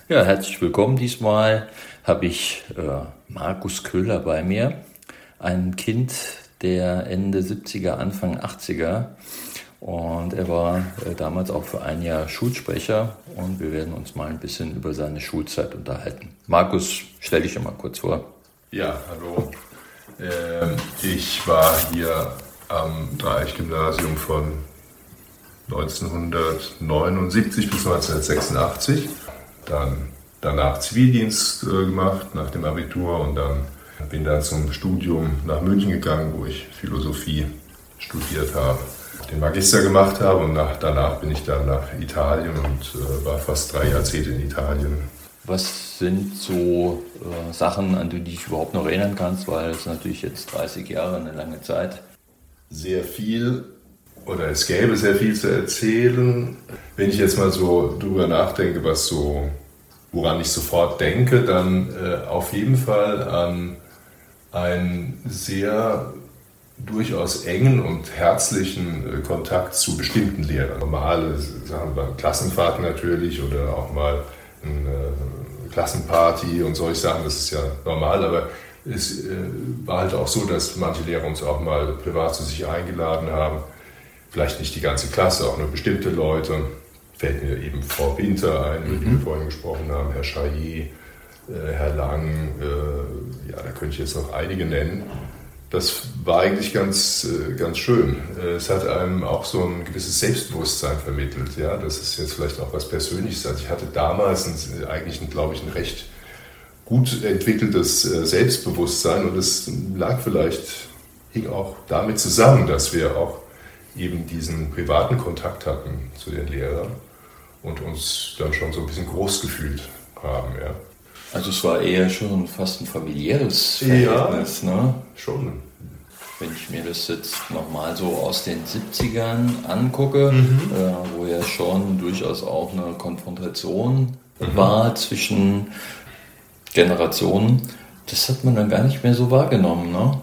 Ja, herzlich willkommen. Diesmal habe ich Markus Köhler bei mir, ein Kind der Ende 70er, Anfang 80er. Und er war damals auch für ein Jahr Schulsprecher und wir werden uns mal ein bisschen über seine Schulzeit unterhalten. Markus, stell dich doch mal kurz vor. Ja, hallo. Ich war hier am Dreieich-Gymnasium von 1979 bis 1986. Danach Zivildienst gemacht, nach dem Abitur, und bin dann zum Studium nach München gegangen, wo ich Philosophie studiert habe, den Magister gemacht habe, und danach bin ich dann nach Italien und war fast 3 Jahrzehnte in Italien. Was sind so Sachen, an die du dich überhaupt noch erinnern kannst, weil es natürlich jetzt 30 Jahre, eine lange Zeit. Sehr viel, oder es gäbe sehr viel zu erzählen. Wenn ich jetzt mal so drüber nachdenke, woran ich sofort denke, dann auf jeden Fall an einen sehr durchaus engen und herzlichen Kontakt zu bestimmten Lehrern. Normale Sachen beim Klassenfahrt natürlich oder auch mal eine Klassenparty und solche Sachen, das ist ja normal, aber es war halt auch so, dass manche Lehrer uns auch mal privat zu sich eingeladen haben. Vielleicht nicht die ganze Klasse, auch nur bestimmte Leute. Fällt mir eben Frau Winter ein, über die wir vorhin gesprochen haben, Herr Chaillet, Herr Lang, ja, da könnte ich jetzt noch einige nennen. Das war eigentlich ganz schön. Es hat einem auch so ein gewisses Selbstbewusstsein vermittelt. Ja? Das ist jetzt vielleicht auch was Persönliches. Also ich hatte damals glaube ich, ein recht gut entwickeltes Selbstbewusstsein, und es hing auch damit zusammen, dass wir auch eben diesen privaten Kontakt hatten zu den Lehrern und uns dann schon so ein bisschen groß gefühlt haben. Ja. Also es war eher schon fast ein familiäres Verhältnis, ja, ne? Schon. Wenn ich mir das jetzt nochmal so aus den 70ern angucke, wo ja schon durchaus auch eine Konfrontation war zwischen Generationen, das hat man dann gar nicht mehr so wahrgenommen, ne?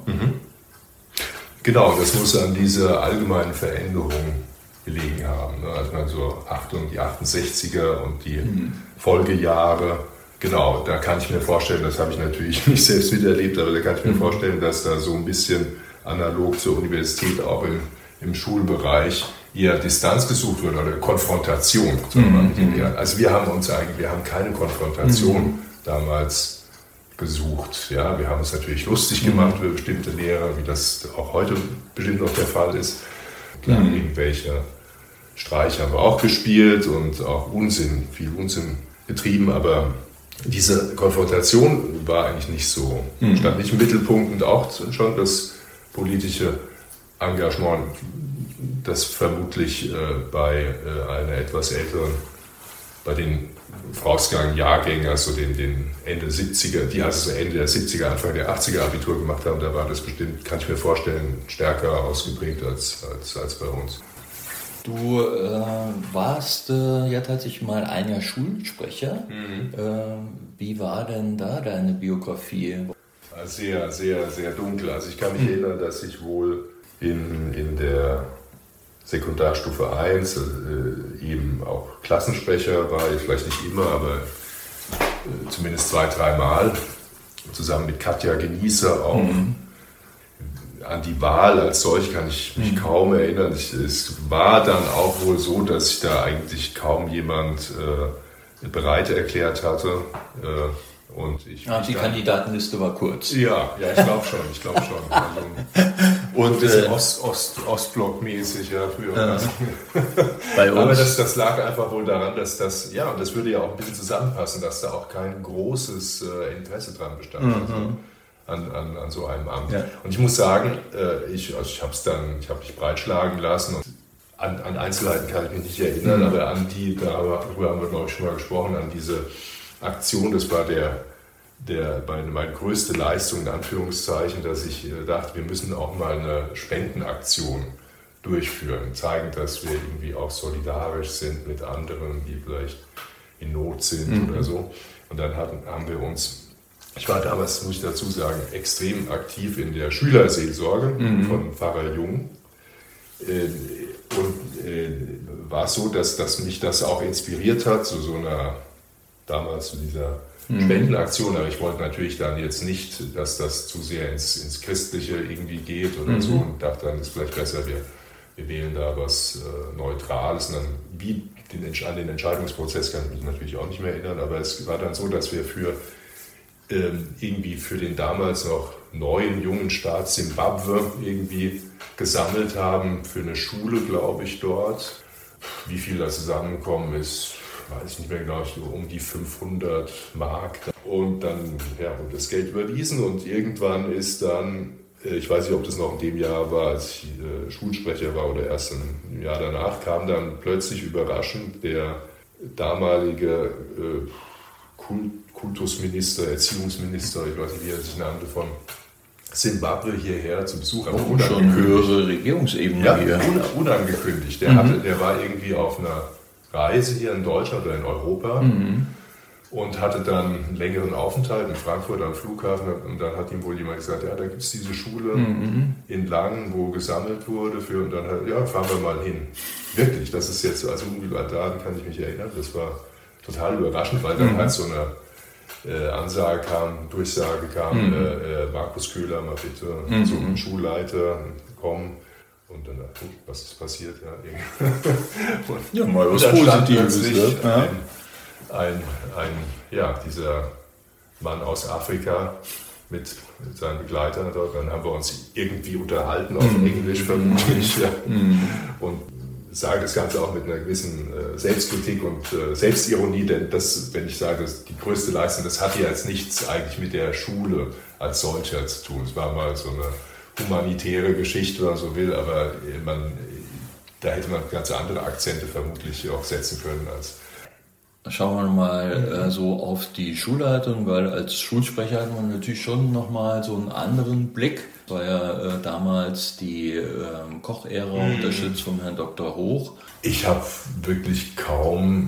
Genau, das muss an dieser allgemeinen Veränderung gelegen haben. Ne? Also die 68er und die Folgejahre. Genau, da kann ich mir vorstellen, das habe ich natürlich nicht selbst miterlebt, aber da kann ich mir vorstellen, dass da so ein bisschen analog zur Universität auch im Schulbereich eher Distanz gesucht wird oder Konfrontation mit den Lehrern. Also wir haben keine Konfrontation damals gesucht. Ja, wir haben es natürlich lustig gemacht über bestimmte Lehrer, wie das auch heute bestimmt noch der Fall ist. Klar, irgendwelche Streiche haben wir auch gespielt und auch viel Unsinn getrieben, aber diese Konfrontation war eigentlich nicht so, stand nicht im Mittelpunkt, und auch schon das politische Engagement, das vermutlich bei einer etwas älteren, bei den Vorausgang-Jahrgängen, also den Ende 70er, die also Ende der 70er, Anfang der 80er Abitur gemacht haben, da war das bestimmt, kann ich mir vorstellen, stärker ausgeprägt als bei uns. Du warst ja tatsächlich mal ein Jahr Schulsprecher. Wie war denn da deine Biografie? Sehr, sehr, sehr dunkel. Also ich kann mich erinnern, dass ich wohl in der Sekundarstufe 1 eben auch Klassensprecher war, vielleicht nicht immer, aber zumindest 2-3 Mal, zusammen mit Katja Genießer auch. An die Wahl als solch kann ich mich kaum erinnern. Es war dann auch wohl so, dass sich da eigentlich kaum jemand bereit erklärt hatte. Die Kandidatenliste war kurz. Ja, ich glaube schon. Und ein bisschen Ostblock-mäßig, ja, früher. Bei uns. Aber das lag einfach wohl daran, dass das würde ja auch ein bisschen zusammenpassen, dass da auch kein großes Interesse dran bestand. An so einem Amt. Ja. Und ich muss sagen, ich habe mich breitschlagen lassen. Und an Einzelheiten kann ich mich nicht erinnern, aber darüber haben wir, glaube ich, schon mal gesprochen, an diese Aktion, das war meine größte Leistung, in Anführungszeichen, dass ich dachte, wir müssen auch mal eine Spendenaktion durchführen, zeigen, dass wir irgendwie auch solidarisch sind mit anderen, die vielleicht in Not sind oder so. Und dann haben wir uns, ich war damals, muss ich dazu sagen, extrem aktiv in der Schülerseelsorge von Pfarrer Jung. Und war es so, dass mich das auch inspiriert hat, zu so einer damals zu dieser Spendenaktion, aber ich wollte natürlich dann jetzt nicht, dass das zu sehr ins Christliche irgendwie geht oder so, und dachte dann, ist vielleicht besser, wir wählen da was Neutrales. Und dann, an den Entscheidungsprozess kann ich mich natürlich auch nicht mehr erinnern, aber es war dann so, dass wir irgendwie für den damals noch neuen, jungen Staat Simbabwe irgendwie gesammelt haben, für eine Schule, glaube ich, dort. Wie viel da zusammengekommen ist, weiß ich nicht mehr genau, um die 500 Mark. Und dann wurde das Geld überwiesen und irgendwann ist dann, ich weiß nicht, ob das noch in dem Jahr war, als ich Schulsprecher war oder erst im Jahr danach, kam dann plötzlich überraschend der damalige Kultusminister, Erziehungsminister, ich weiß nicht, wie er sich nannte, von Simbabwe hierher zu Besuch. Auch schon höhere Regierungsebene hier. Unangekündigt. Der war irgendwie auf einer Reise hier in Deutschland oder in Europa und hatte dann einen längeren Aufenthalt in Frankfurt am Flughafen. Und dann hat ihm wohl jemand gesagt, ja, da gibt es diese Schule in Langen, wo gesammelt wurde. Und dann fahren wir mal hin. Wirklich, das ist jetzt, also unmittelbar daran kann ich mich erinnern. Das war total überraschend, weil dann halt so eine Durchsage kam, Markus Köhler, mal bitte zum Schulleiter kommen. Und dann dachte ich, was ist passiert? Ja, mal was Positives. Dieser Mann aus Afrika mit seinen Begleitern dort. Dann haben wir uns irgendwie unterhalten, auf Englisch vermutlich. Und sage das Ganze auch mit einer gewissen Selbstkritik und Selbstironie, denn wenn ich sage, die größte Leistung, das hat ja jetzt nichts eigentlich mit der Schule als solcher zu tun. Es war mal so eine humanitäre Geschichte, wenn man so will, aber da hätte man ganz andere Akzente vermutlich auch setzen können als. Schauen wir mal so auf die Schulleitung, weil als Schulsprecher hat man natürlich schon nochmal so einen anderen Blick. Das war ja damals die Koch-Ära unterstützt vom Herrn Dr. Hoch. Ich habe wirklich kaum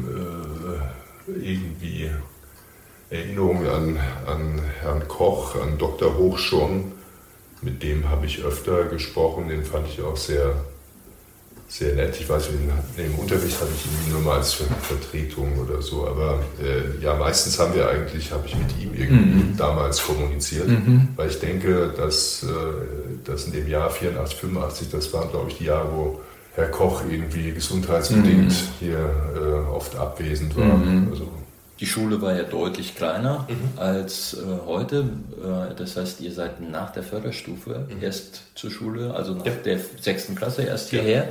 irgendwie Erinnerungen an Herrn Koch, an Dr. Hoch schon. Mit dem habe ich öfter gesprochen, den fand ich auch sehr, sehr nett. Ich weiß nicht, im Unterricht hatte ich ihn nur mal als Vertretung oder so, aber meistens habe ich mit ihm irgendwie damals kommuniziert, weil ich denke, dass in dem Jahr 84, 85, das waren, glaube ich, die Jahre, wo Herr Koch irgendwie gesundheitsbedingt hier oft abwesend war. Also, die Schule war ja deutlich kleiner als heute. Das heißt, ihr seid nach der Förderstufe erst zur Schule, also nach der 6. Klasse erst hierher.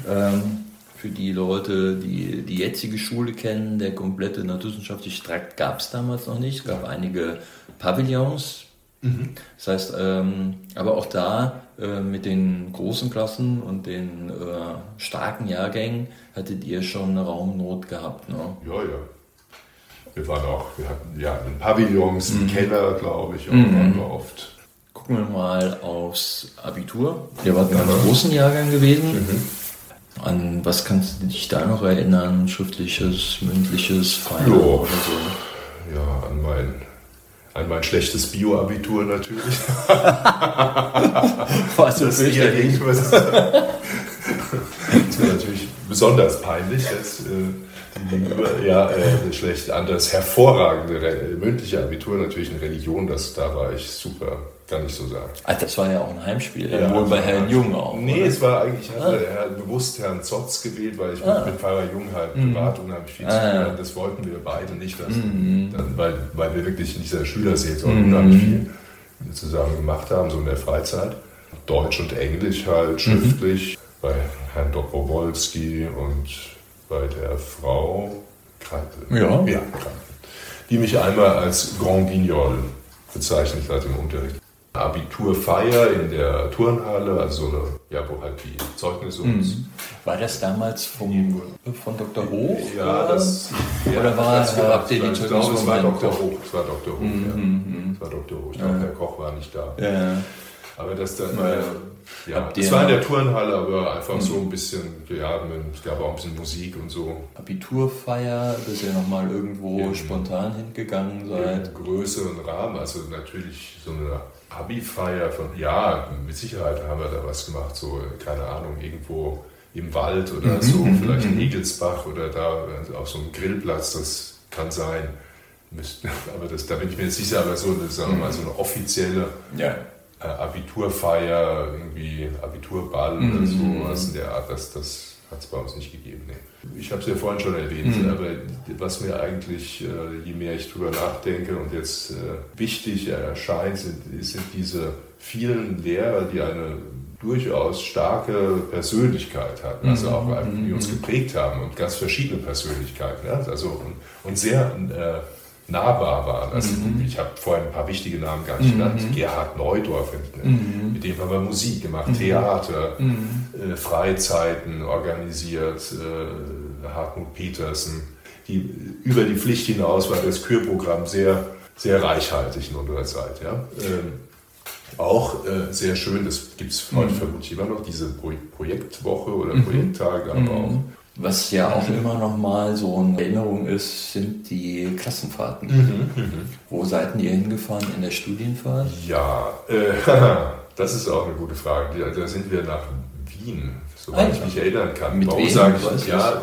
Für die Leute, die die jetzige Schule kennen, der komplette naturwissenschaftliche Trakt gab es damals noch nicht. Es gab einige Pavillons. Das heißt, aber auch da mit den großen Klassen und den starken Jahrgängen hattet ihr schon eine Raumnot gehabt, ne? Ja. Wir hatten Pavillons, einen Keller, glaube ich, auch waren wir oft. Gucken wir mal aufs Abitur. Ihr wart in einem großen Jahrgang gewesen. An was kannst du dich da noch erinnern? Schriftliches, mündliches, Feiern oder so? Ja, an mein schlechtes Bio-Abitur natürlich. Was das ist natürlich besonders peinlich jetzt. Schlecht. An das hervorragende mündliche Abitur natürlich in Religion, da war ich super, kann ich so sagen. Das war ja auch ein Heimspiel, wohl bei Herrn Jung auch. Nee, oder? Es war eigentlich, er hat bewusst Herrn Zotz gewählt, weil ich mit Pfarrer Jung halt privat unheimlich viel zu tun hatte. Das wollten wir beide nicht, weil wir wirklich in dieser Schülerseelsorge unheimlich viel zusammen gemacht haben, so in der Freizeit. Deutsch und Englisch halt schriftlich, bei Herrn Dr. Wolski und bei der Frau Kreipel. Ja, Kreipel. Die mich einmal als Grand Guignol bezeichnet hat im Unterricht. Abiturfeier in der Turnhalle, also wo halt die Zeugnisse uns. War das damals von Dr. Hoch? Ja, habt ihr die Zeugnisse? Ich glaube, es war Dr. Hoch. Es war Dr. Hoch, Es war Dr. Hoch. Ich glaube, Herr Koch war nicht da. Ja. Aber das dann. Das war in der Turnhalle, aber einfach so ein bisschen, es gab auch ein bisschen Musik und so. Abiturfeier, dass ihr nochmal irgendwo spontan hingegangen seid? Im größeren Rahmen, also natürlich so eine Abi-Feier mit Sicherheit haben wir da was gemacht, so, keine Ahnung, irgendwo im Wald oder so, vielleicht in Egelsbach oder da auf so einem Grillplatz, das kann sein. aber da bin ich mir jetzt sicher, aber so eine, sagen wir mal, so eine offizielle Abiturfeier, irgendwie Abiturball oder sowas in der Art, das hat es bei uns nicht gegeben. Nee. Ich habe es ja vorhin schon erwähnt, aber was mir eigentlich, je mehr ich drüber nachdenke und jetzt wichtig erscheint, sind diese vielen Lehrer, die eine durchaus starke Persönlichkeit hatten, also auch die uns geprägt haben und ganz verschiedene Persönlichkeiten, ja? Also und sehr nahbar waren. Also ich habe vorhin ein paar wichtige Namen gar nicht genannt. Gerhard Neudorf, mit dem haben wir Musik gemacht, Theater, Freizeiten organisiert, Hartmut Petersen. Über die Pflicht hinaus war das Kürprogramm sehr, sehr reichhaltig in unserer Zeit. Ja? Auch sehr schön, das gibt es heute vermutlich immer noch, diese Projektwoche oder Projekttage, aber auch. Was ja auch immer noch mal so eine Erinnerung ist, sind die Klassenfahrten. Wo seid ihr hingefahren in der Studienfahrt? Ja, das ist auch eine gute Frage. Da sind wir nach Wien, soweit ich mich erinnern kann. Warum sage ich, ja,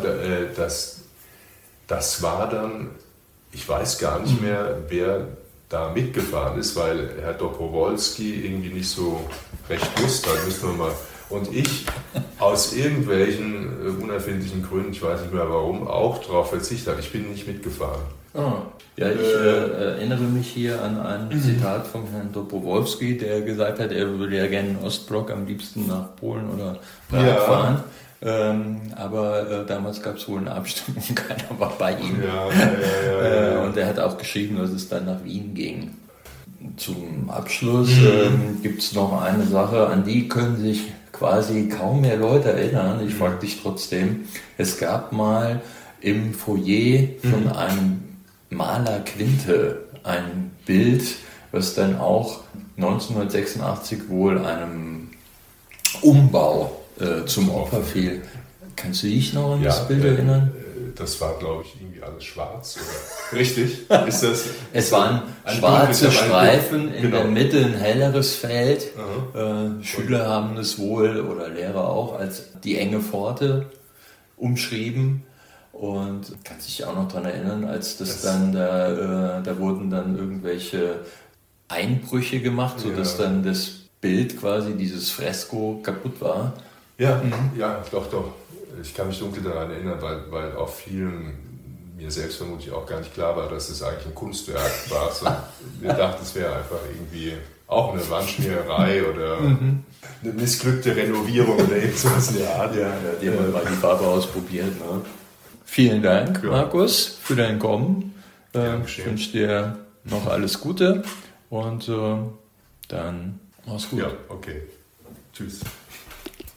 das war dann, ich weiß gar nicht mehr, wer da mitgefahren ist, weil Herr Dobrowolski irgendwie nicht so recht wusste. Da müssen wir mal. Und ich aus irgendwelchen unerfindlichen Gründen, ich weiß nicht mehr warum, auch darauf verzichtet habe. Ich bin nicht mitgefahren. Ja, ich erinnere mich hier an ein Zitat von Herrn Dobrowolski, der gesagt hat, er würde ja gerne in Ostblock am liebsten nach Polen oder Prag fahren. Aber damals gab es wohl eine Abstimmung, keiner war bei ihm. Und er hat auch geschrieben, dass es dann nach Wien ging. Zum Abschluss gibt es noch eine Sache, an die können sich quasi kaum mehr Leute erinnern. Ich frage dich trotzdem, es gab mal im Foyer von einem Maler Quinte ein Bild, was dann auch 1986 wohl einem Umbau zum Opfer fiel. Kannst du dich noch an das Bild erinnern? Das war, glaube ich, irgendwie alles schwarz, oder? Richtig? Ist das? Es waren schwarze Streifen, in der Mitte ein helleres Feld. Schüler haben es wohl, oder Lehrer auch, als die enge Pforte umschrieben. Und kannst dich auch noch daran erinnern, als das dann, da wurden dann irgendwelche Einbrüche gemacht, sodass dann das Bild quasi, dieses Fresko kaputt war. Ja, doch. Ich kann mich dunkel daran erinnern, weil auch vielen, mir selbst vermutlich auch gar nicht klar war, dass es eigentlich ein Kunstwerk war. So, wir dachten, es wäre einfach irgendwie auch eine Wandschmiererei oder eine missglückte Renovierung oder irgendwas in der Art. Die haben mal die Farbe ausprobiert. Ne? Vielen Dank, Markus, für dein Kommen. Ich wünsche dir noch alles Gute und dann mach's gut. Ja, okay. Tschüss.